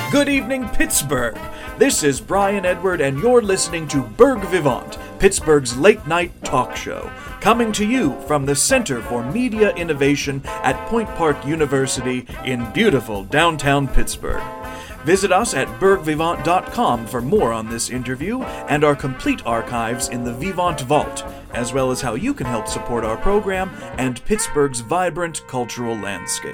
Good evening, Pittsburgh. This is Brian Edward, and you're listening to Berg Vivant, Pittsburgh's late-night talk show, coming to you from the Center for Media Innovation at Point Park University in beautiful downtown Pittsburgh. Visit us at bergvivant.com for more on this interview and our complete archives in the Vivant Vault, as well as how you can help support our program and Pittsburgh's vibrant cultural landscape.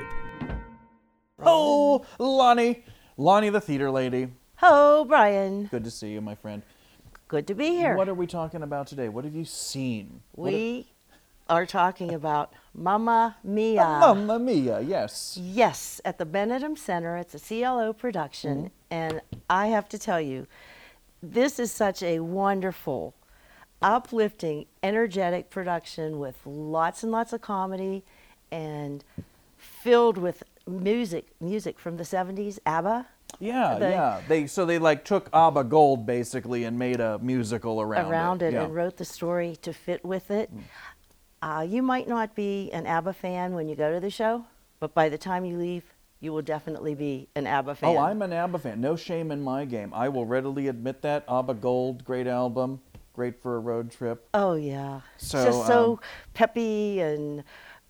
Oh, Lonnie. Lonnie the theater lady. Hello, Brian. Good to see you, my friend. Good to be here. What are we talking about today? What have you seen? We are talking about Mamma Mia. Mamma Mia, yes. Yes, at the Benedum Center. It's a CLO production. And I have to tell you, this is such a wonderful, uplifting, energetic production with lots and lots of comedy and filled with music from the 70s, ABBA. Yeah. They took ABBA Gold basically and made a musical around it. And wrote the story to fit with it. You might not be an ABBA fan when you go to the show, but by the time you leave, you will definitely be an ABBA fan. Oh, I'm an ABBA fan. No shame in my game. I will readily admit that. ABBA Gold, great album, great for a road trip. Oh yeah, just so peppy and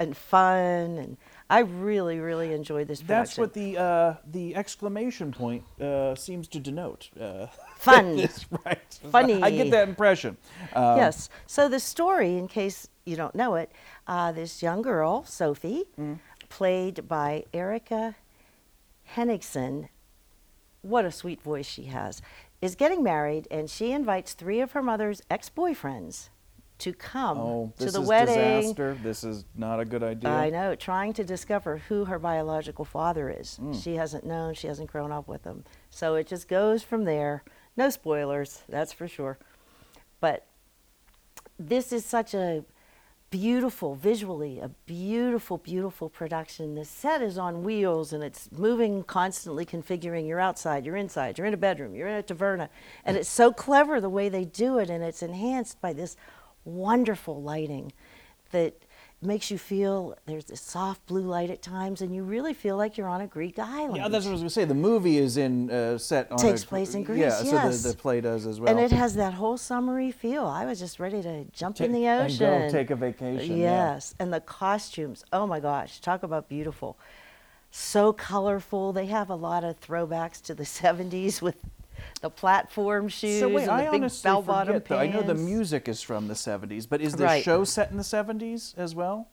fun, and I really enjoyed this production. That's what the exclamation point seems to denote. Fun. That's right. Funny. I get that impression. Yes. So the story, in case you don't know it, this young girl, Sophie, played by Erica Henningsen, what a sweet voice she has, is getting married, and she invites 3 of her mother's ex-boyfriends to come to the wedding. Disaster. This is not a good idea. I know, trying to discover who her biological father is. She hasn't known, she hasn't grown up with him. So it just goes from there. No spoilers, that's for sure. But this is such a beautiful, visually, a beautiful production. The set is on wheels and it's moving constantly, configuring. You're outside, you're inside, you're in a bedroom, you're in a taverna. And it's so clever the way they do it, and it's enhanced by this wonderful lighting that makes you feel there's this soft blue light at times, and you really feel like you're on a Greek island. Yeah, that's what I was going to say. The movie is set on takes place in Greece. Yeah, so the play does as well. And it has that whole summery feel. I was just ready to jump in the ocean and go take a vacation. Yes, and the costumes. Oh my gosh, talk about beautiful. So colorful. They have a lot of throwbacks to the 70s with the platform shoes and the big bell-bottom pants. I know the music is from the 70s, but is the show set in the 70s as well?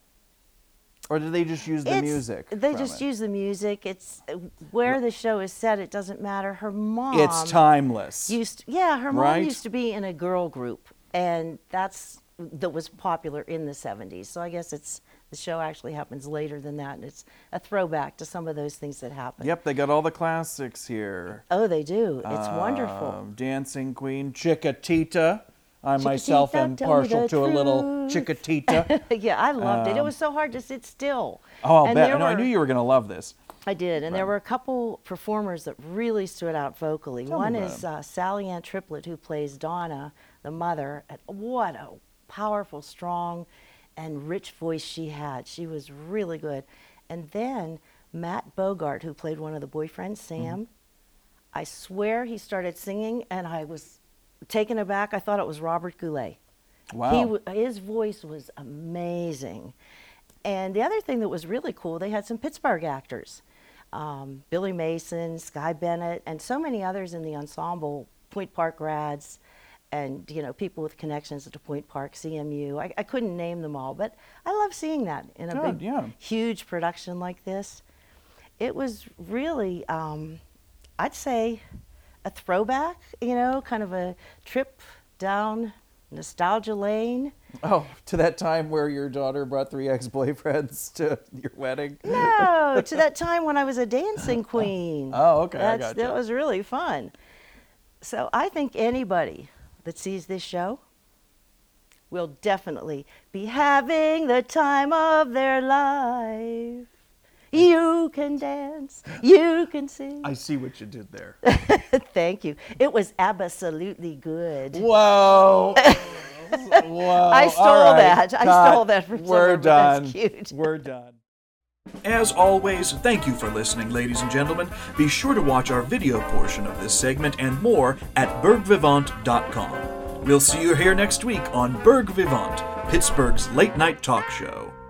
Or do they just use the music? They just use the music. It's where the show is set, it doesn't matter. Her mom... It's timeless. Her mom used to be in a girl group, and that was popular in the 70s. So I guess the show actually happens later than that, and it's a throwback to some of those things that happened. Yep, they got all the classics here. Oh, they do. It's wonderful. Dancing Queen, Chiquitita. I myself am partial to a little Chiquitita. Yeah, I loved it. It was so hard to sit still. Oh, I'll bet. I knew you were going to love this. I did, and there were a couple performers that really stood out vocally. One is Sally Ann Triplett, who plays Donna, the mother. And what a powerful, strong, and rich voice she had. She was really good. And then Matt Bogart, who played one of the boyfriends, Sam, I swear he started singing, and I was taken aback. I thought it was Robert Goulet. Wow. His voice was amazing. And the other thing that was really cool, they had some Pittsburgh actors. Billy Mason, Sky Bennett, and so many others in the ensemble, Point Park grads, and people with connections to Point Park, CMU. I couldn't name them all, but I love seeing that in a huge production like this. It was really, I'd say, a throwback, kind of a trip down nostalgia lane. Oh, to that time where your daughter brought 3 ex-boyfriends to your wedding? No, to that time when I was a dancing queen. Oh, okay, I gotcha. That was really fun. So I think anybody that sees this show will definitely be having the time of their life. You can dance, you can sing. I see what you did there. Thank you. It was absolutely good. Whoa. Whoa. I stole that. I stole that from We're somewhere, done. but that's cute. We're done. As always, thank you for listening, ladies and gentlemen. Be sure to watch our video portion of this segment and more at bergvivant.com. We'll see you here next week on Berg Vivant, Pittsburgh's late-night talk show.